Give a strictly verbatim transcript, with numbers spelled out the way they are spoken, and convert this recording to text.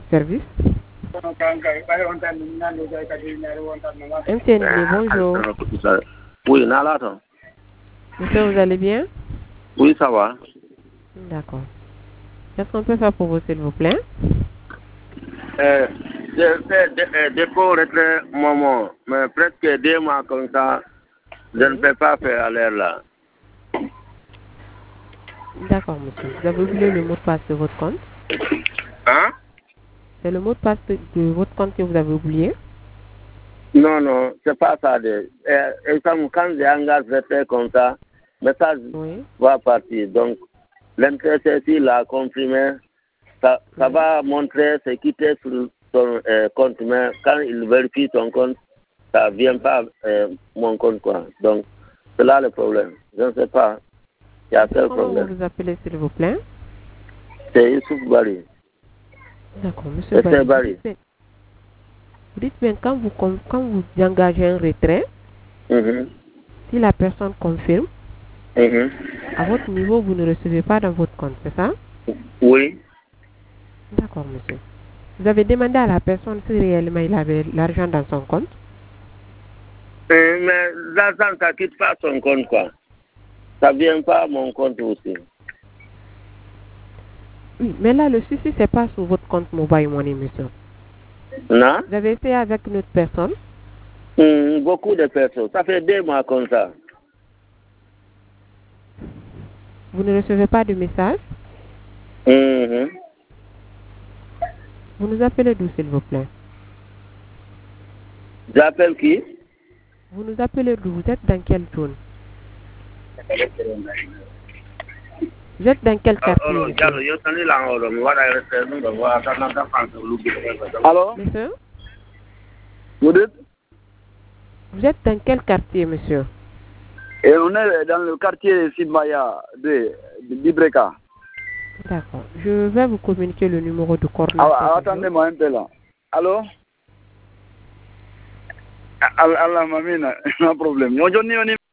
service. M T N, bonjour. Oui, Nalaton. Monsieur, vous allez bien? Oui, ça va. D'accord. Qu'est-ce qu'on peut faire pour vous, s'il vous plaît? Euh, je fais des dépôts retrait moment, mais presque deux mois comme ça, je ne peux pas faire à l'air là. D'accord, monsieur. Vous avez oublié le mot de passe de votre compte? Hein? C'est le mot de passe de, de votre compte que vous avez oublié? Non, non, c'est pas ça. De, euh, et ça, quand j'engage retrait comme ça, le message Oui. va partir. Donc, l'intéressé l'a comprimé, ça, ça Oui. va montrer ce qui est sur ton euh, compte, mais quand il vérifie ton compte, ça ne vient pas euh, mon compte, quoi. Donc, c'est là le problème. Je ne sais pas. Il y a quel Comment problème. vous vous appelez, s'il vous plaît? C'est Youssouf Bari. D'accord, monsieur C'est Bari. Vous Bari. dites bien, vous dites bien quand, vous, quand vous engagez un retrait, Mm-hmm. si la personne confirme, Mm-hmm. à votre niveau, vous ne recevez pas dans votre compte, c'est ça? Oui. D'accord, monsieur. Vous avez demandé à la personne si réellement il avait l'argent dans son compte? Euh, mais l'argent, ça ne quitte pas son compte, quoi. Ça ne vient pas à mon compte aussi. Oui, mais là, le souci, c'est pas sur votre compte Mobile Money, monsieur. Non? Vous avez essayé avec une autre personne? Mm, beaucoup de personnes. Ça fait deux mois comme ça. Vous ne recevez pas de message? Mm-hmm. Vous nous appelez d'où, s'il vous plaît? J'appelle qui? Vous nous appelez d'où? Vous êtes dans quelle zone? Vous êtes dans quel quartier, monsieur? Allô? Monsieur? Vous dites? Vous êtes dans quel quartier, monsieur? Et on est dans le quartier Sibaya de, de d'Ibreka. D'accord. Je vais vous communiquer le numéro de coordination. Ah, attendez-moi un peu là. Allô? Allah, Allah, mamina, no problème.